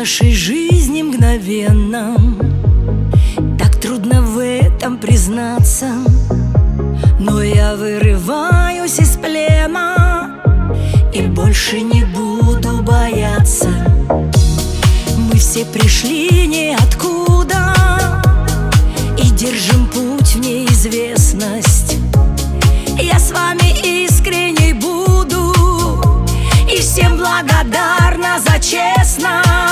нашей жизни мгновенном. Так трудно в этом признаться, но я вырываюсь из плена и больше не буду бояться. Мы все пришли ниоткуда и держим путь в неизвестность. Я с вами искренней буду и всем благодарна за честность.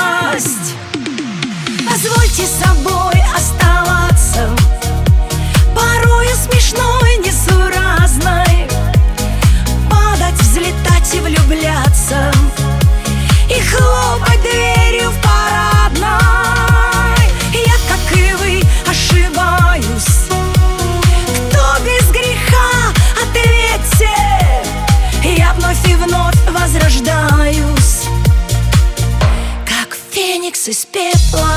Позвольте собой оставаться, порою смешной, несуразной, падать, взлетать и влюбляться, и хлопать дверью в парадной. Я, как и вы, ошибаюсь. Кто без греха, ответьте. Я вновь и вновь возрождаюсь, как феникс из пепла.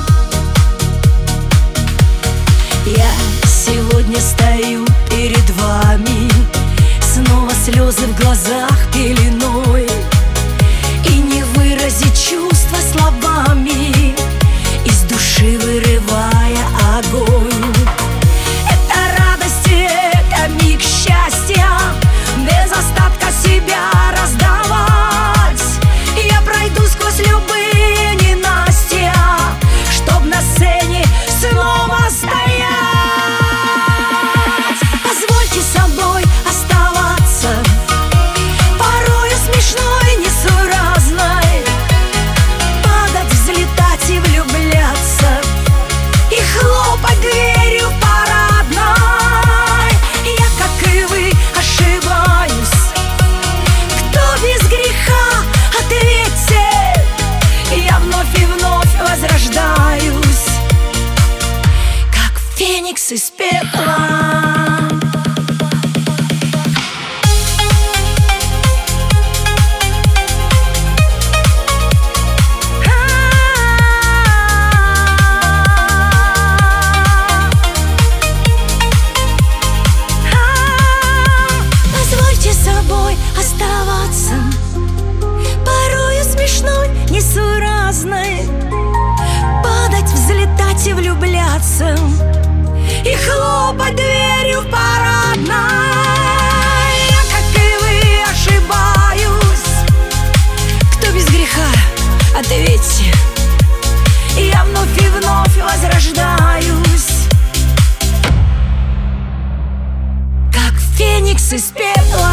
Я сегодня стою перед вами, снова слезы в глазах пеленой, и не выразить чувства словами, из души вырывая огонь. Это радость, это миг счастья, без остатка себя раздавать. Я пройду сквозь любые ненастья, чтоб на сцене снова стоять. Позвольте собой оставаться, порою смешной, несуразной, падать, взлетать и влюбляться, и хлопать дверью в парадной. Я, как и вы, ошибаюсь. Кто без греха, ответьте. Я вновь и вновь возрождаюсь, как феникс из пепла. Позвольте собой оставаться, порою смешной, несуразной, падать, взлетать и влюбляться, и хлопать дверью в парадной. Я, как и вы, ошибаюсь. Кто без греха, ответьте. Я вновь и вновь возрождаюсь, как феникс из пепла.